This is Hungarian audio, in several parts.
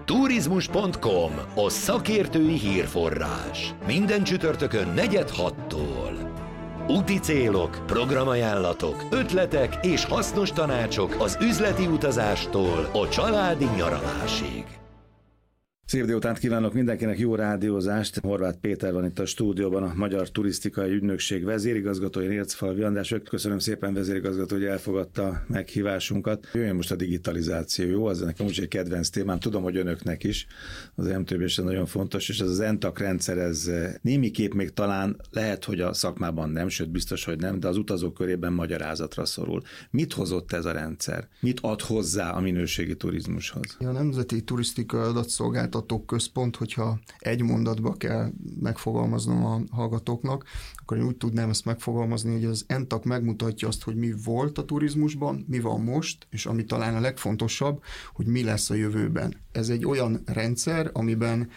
Turizmus.com, a szakértői hírforrás. Minden csütörtökön 4-6-tól. Úti célok, programajánlatok, ötletek és hasznos tanácsok az üzleti utazástól a családi nyaralásig. Szép délutánt kívánok mindenkinek, jó rádiózást. Horváth Péter van itt a stúdióban, a Magyar Turisztikai Ügynökség vezérigazgatója, Nércfalvi András. Köszönöm szépen, vezérigazgató, hogy elfogadta meghívásunkat. Jöjjön most a digitalizáció, jó? Az nekem úgy egy kedvenc témám, tudom, hogy önöknek is. Az MTB-sen nagyon fontos, és ez az ENTAK rendszer, ez némiképp még talán lehet, hogy a szakmában nem, sőt biztos, hogy nem, de az utazók körében magyarázatra szorul. Mit hozott ez a rendszer? Mit ad hozzá a minőségi turizmushoz? A Nemzeti Turisztikai Adatszolgáltató Központ, hogyha egy mondatba kell megfogalmaznom a hallgatóknak, akkor én úgy tudnám ezt megfogalmazni, hogy az ENTAK megmutatja azt, hogy mi volt a turizmusban, mi van most, és ami talán a legfontosabb, hogy mi lesz a jövőben. Ez egy olyan rendszer, amiben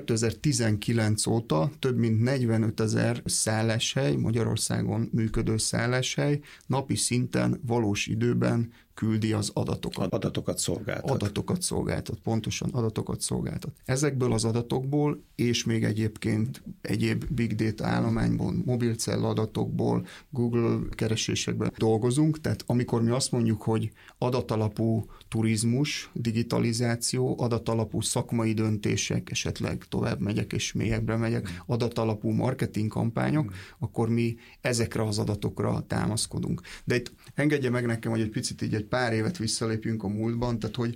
2019 óta több mint 45 000 szálláshely, Magyarországon működő szálláshely napi szinten, valós időben küldi az adatokat. Adatokat szolgáltat. Adatokat szolgáltat, pontosan adatokat szolgáltat. Ezekből az adatokból, és még egyébként egyéb big data állományból, mobilcella adatokból, Google keresésekben dolgozunk, tehát amikor mi azt mondjuk, hogy adatalapú turizmus, digitalizáció, adatalapú szakmai döntések, esetleg tovább megyek és mélyebbre megyek, adatalapú marketing kampányok, akkor mi ezekre az adatokra támaszkodunk. De itt engedje meg nekem, hogy egy picit így egy pár évet visszalépjünk a múltban, tehát hogy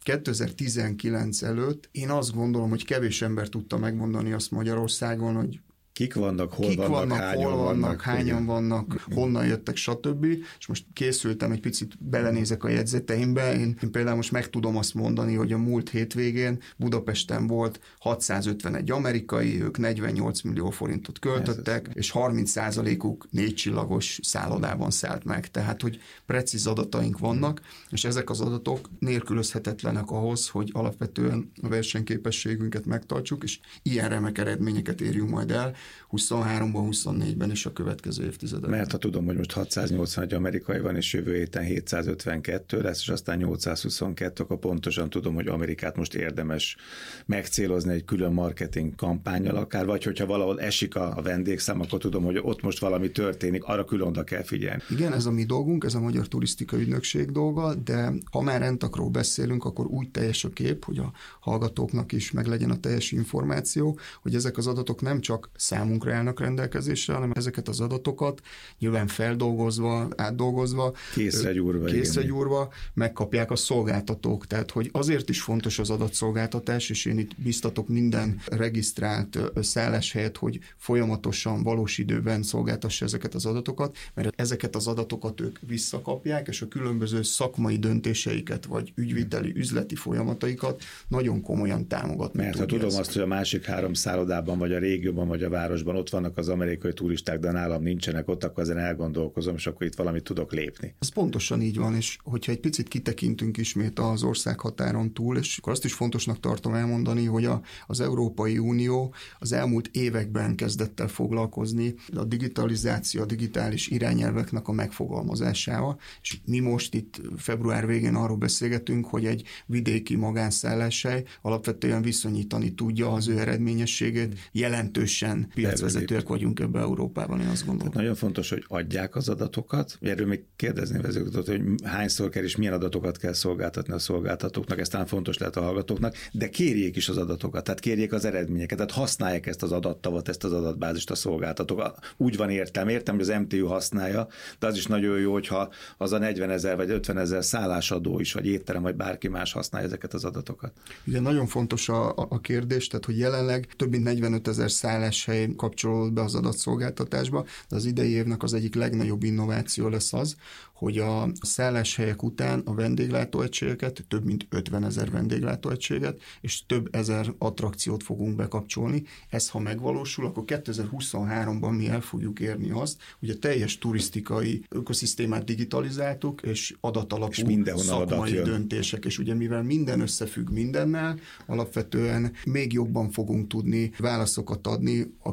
2019 előtt én azt gondolom, hogy kevés ember tudta megmondani azt Magyarországon, hogy Kik vannak, hol vannak, hányan vannak, honnan jöttek, stb. És most készültem, egy picit belenézek a jegyzeteimbe. Én például most meg tudom azt mondani, hogy a múlt hétvégén Budapesten volt 651 amerikai, ők 48 millió forintot költöttek, és 30%-uk 4 csillagos szállodában szállt meg. Tehát, hogy precíz adataink vannak, és ezek az adatok nélkülözhetetlenek ahhoz, hogy alapvetően a versenyképességünket megtartsuk, és ilyen remek eredményeket érjünk majd el 23-ban, 24-ben és a következő évtizedben. Mert ha tudom, hogy most 681 amerikai van, és jövő héten 752 lesz, és aztán 822, akkor pontosan tudom, hogy Amerikát most érdemes megcélozni egy külön marketing kampánnyal akár, vagy hogyha valahol esik a vendégszám, akkor tudom, hogy ott most valami történik, arra külön oda kell figyelni. Igen, ez a mi dolgunk, ez a Magyar Turisztikai Ügynökség dolga, de ha már ENTAK-ról beszélünk, akkor úgy teljes a kép, hogy a hallgatóknak is meglegyen a teljes információ, hogy ezek az adatok nem csak számunkra állnak rendelkezésre, hanem ezeket az adatokat nyilván feldolgozva, átdolgozva, készre gyúrva megkapják a szolgáltatók. Tehát, hogy azért is fontos az adatszolgáltatás, és én itt biztatok minden regisztrált szálláshelyet, hogy folyamatosan, valós időben szolgáltassa ezeket az adatokat, mert ezeket az adatokat ők visszakapják, és a különböző szakmai döntéseiket, vagy ügyviteli, üzleti folyamataikat nagyon komolyan támogatni. Mert ha tudom azt, hogy a másik 3 szállodában, vagy a régióban, vagy a városban ott vannak az amerikai turisták, de nálam nincsenek ott, akkor ezen elgondolkozom, és akkor itt valamit tudok lépni. Ez pontosan így van, és hogyha egy picit kitekintünk ismét az országhatáron túl, és akkor azt is fontosnak tartom elmondani, hogy az Európai Unió az elmúlt években kezdett el foglalkozni a digitalizáció, a digitális irányelveknek a megfogalmazásával, és mi most itt február végén arról beszélgetünk, hogy egy vidéki magánszálláshely alapvetően viszonyítani tudja az ő eredményességét, jelentősen piacvezetőek vagyunk ebben Európában, én azt gondolom. Tehát nagyon fontos, hogy adják az adatokat. Erről még kérdezni vezetőt, hogy hányszor kell és milyen adatokat kell szolgáltatni a szolgáltatóknak, ez talán fontos lehet a hallgatóknak, de kérjék is az adatokat, tehát kérjék az eredményeket, tehát használják ezt az adattavat, ezt az adatbázist a szolgáltatók. Úgy van értem, hogy az MTU használja, de az is nagyon jó, hogyha az a 40 000 vagy 50 000 szállásadó is, vagy étterem, vagy bárki más használja ezeket az adatokat. Ugye nagyon fontos a kérdés, tehát hogy jelenleg több mint 45 000 szálláshely kapcsolódott be az adatszolgáltatásba, de az idei évnek az egyik legnagyobb innováció lesz az, hogy a szálláshelyek után a vendéglátóegységeket, több mint 50 000 vendéglátóegységet, és több ezer attrakciót fogunk bekapcsolni. Ez, ha megvalósul, akkor 2023-ban mi el fogjuk érni azt, hogy a teljes turisztikai ökoszisztémát digitalizáltuk, és adatalapú szakmai döntések, és ugye mivel minden összefügg mindennel, alapvetően még jobban fogunk tudni válaszokat adni a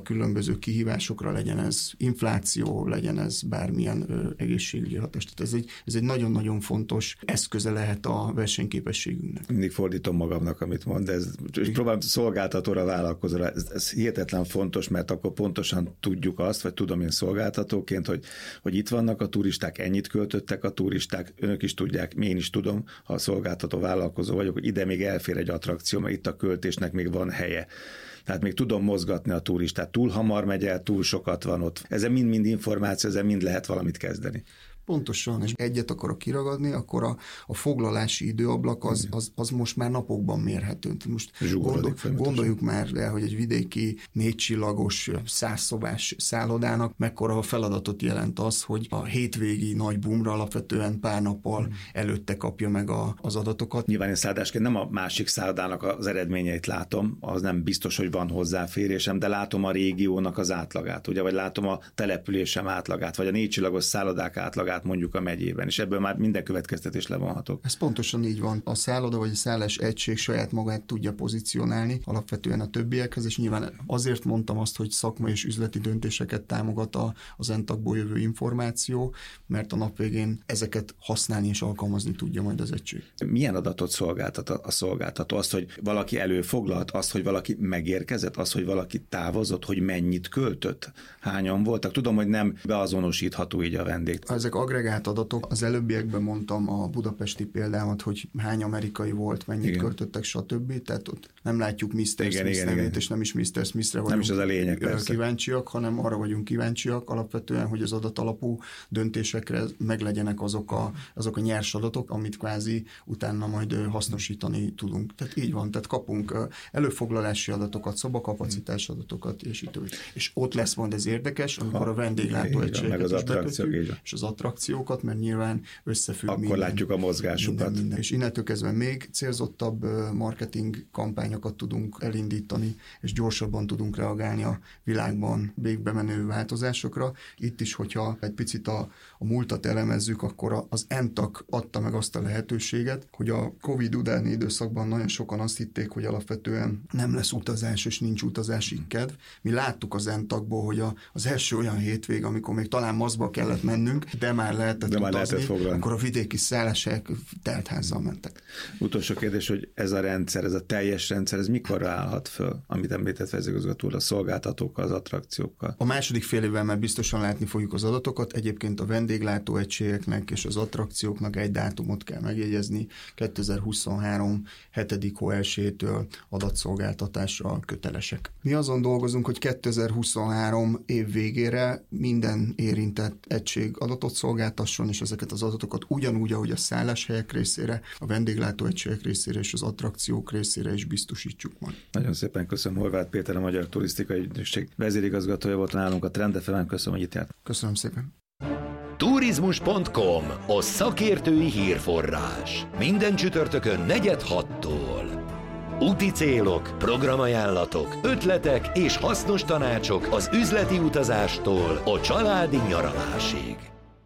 a különböző kihívásokra, legyen ez infláció, legyen ez bármilyen egészségügyi hatás. Tehát ez egy nagyon-nagyon fontos eszköze lehet a versenyképességünknek. Mindig fordítom magamnak, amit mond, de és próbálom szolgáltatóra, vállalkozóra. Ez hihetetlen fontos, mert akkor pontosan tudjuk azt, vagy tudom én szolgáltatóként, hogy itt vannak a turisták, ennyit költöttek a turisták, önök is tudják, én is tudom, ha a szolgáltató vállalkozó vagyok, hogy ide még elfér egy attrakció, mert itt a költésnek még van helye. Tehát még tudom mozgatni a turistát. Túl hamar megy el, túl sokat van ott. Ez mind információ, ezzel mind lehet valamit kezdeni. Pontosan, és egyet akarok kiragadni, akkor a foglalási időablak az most már napokban mérhető. Most gondoljuk már el, hogy egy vidéki 4 csillagos 100 szobás szállodának mekkora a feladatot jelent az, hogy a hétvégi nagy boomra alapvetően pár nappal előtte kapja meg az adatokat. Nyilván én szállodásként nem a másik szállodának az eredményeit látom, az nem biztos, hogy van hozzáférésem, de látom a régiónak az átlagát, ugye, vagy látom a településem átlagát, vagy a 4 csillagos szállodák átlagát mondjuk a megyében, és ebből már minden következtetés levonhatok. Ez pontosan így van. A szálloda vagy a szállás egység saját magát tudja pozícionálni alapvetően a többiekhez, és nyilván azért mondtam azt, hogy szakmai és üzleti döntéseket támogat az ENTAG-ból jövő információ, mert a nap végén ezeket használni és alkalmazni tudja majd az egység. Milyen adatot szolgáltat a szolgáltató? Azt, hogy valaki előfoglalt, azt, hogy valaki megérkezett, azt, hogy valaki távozott, hogy mennyit költött, hányan voltak? Tudom, hogy nem beazonosítható így a vendég. Ezek agregált adatok. Az előbbiekben mondtam a budapesti példámat, hogy hány amerikai volt, mennyit költöttek, stb. Tehát ott nem látjuk Mr. Smith nevét, és nem is Mr. Smithre vagyunk nem is az a lényeg, kíváncsiak, hanem arra vagyunk kíváncsiak alapvetően, hogy az adatalapú döntésekre meglegyenek azok a nyers adatok, amit kvázi utána majd hasznosítani tudunk. Tehát így van, tehát kapunk előfoglalási adatokat, szobakapacitás adatokat, és ott lesz majd ez érdekes, amikor a vendéglátóegységeket is bekötjük, és az attrakciókat, mert nyilván összefügg akkor minden. Látjuk a mozgásukat. Minden. És innentől kezdve még célzottabb marketing kampányokat tudunk elindítani, és gyorsabban tudunk reagálni a világban végbe menő változásokra. Itt is, hogyha egy picit a múltat elemezzük, akkor az ENTAG adta meg azt a lehetőséget, hogy a Covid utáni időszakban nagyon sokan azt hitték, hogy alapvetően nem lesz utazás, és nincs utazási kedv. Mi láttuk az ENTAG-ból, hogy az első olyan hétvég, amikor még talán maszkba kellett mennünk, de már lehetett utazni, akkor a vidéki szálláshelyek teltházzal mentek. Utolsó kérdés, hogy ez a rendszer, ez a teljes rendszer, ez mikor állhat föl, amit említett vezérigazgató úr, a szolgáltatókkal, az attrakciókkal? A második fél évvel már biztosan látni fogjuk az adatokat. Egyébként a vendéglátóegységeknek és az attrakcióknak egy dátumot kell megjegyezni. 2023. 7. hó 1-től adatszolgáltatásra kötelesek. Mi azon dolgozunk, hogy 2023 év végére minden érintett egység adatot szolgáltasson, és ezeket az adatokat ugyanúgy, ahogy a szálláshelyek részére, a vendéglátóegységek részére és az attrakciók részére is biztosítsuk majd. Nagyon szépen köszönöm. Horváth Péter, a Magyar Turisztikai Ügynökség vezérigazgatója volt nálunk a Trend FM-en. Köszönöm, hogy itt járt. Köszönöm szépen. Turizmus.com, a szakértői hírforrás. Minden csütörtökön 4-6-tól. Úti célok, programajánlatok, ötletek és hasznos tanácsok az üzleti utazástól a családi nyaralásig.